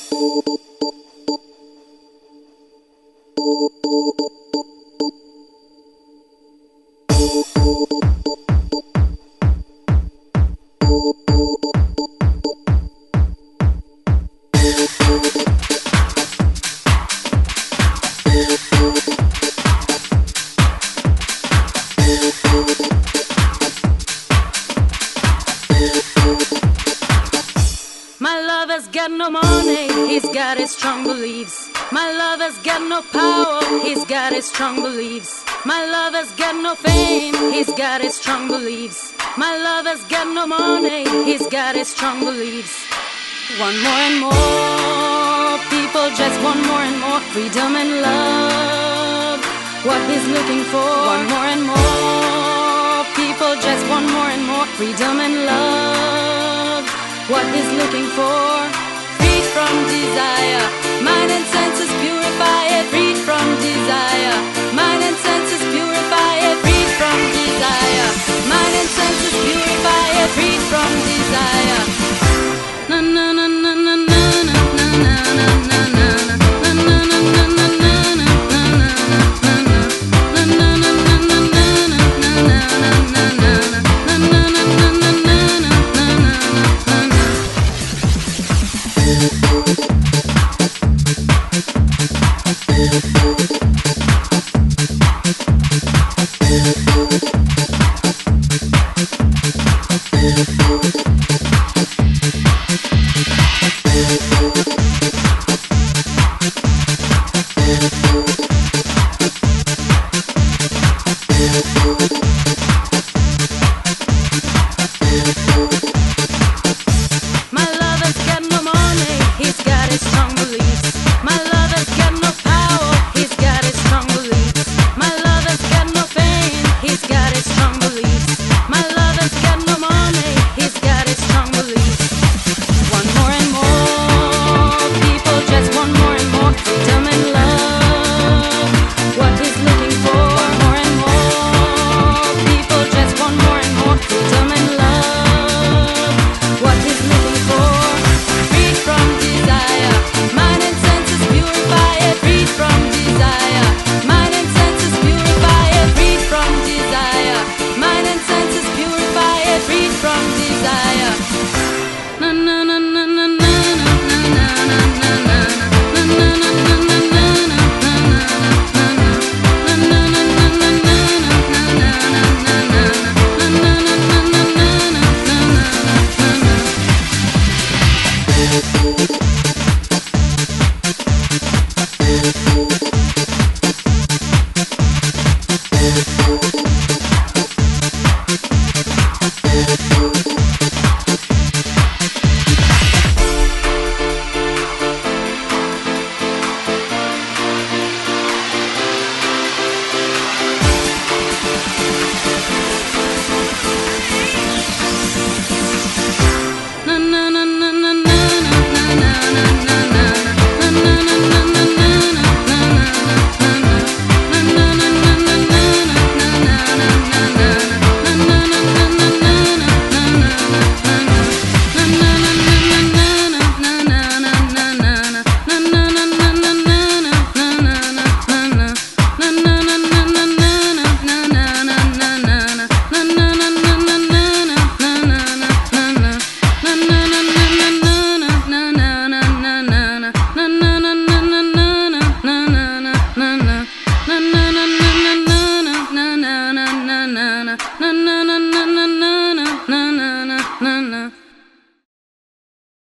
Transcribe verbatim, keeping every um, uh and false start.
My lover's got no money, he's got his strong beliefs. My lover's got no power, he's got his strong beliefs. My lover's got no fame, he's got his strong beliefs. My lover's got no money, he's got his strong beliefs. One more and more, people just want more and more freedom and love, what he's looking for. One more and more, people just want more and more freedom and love, what he's looking for. Freed from desire, mind and senses purify it. Freed from desire, mind and senses purify it. Freed from desire, mind and senses purify it. Freed from desire. Na na na na na na na na na na na. Thank you.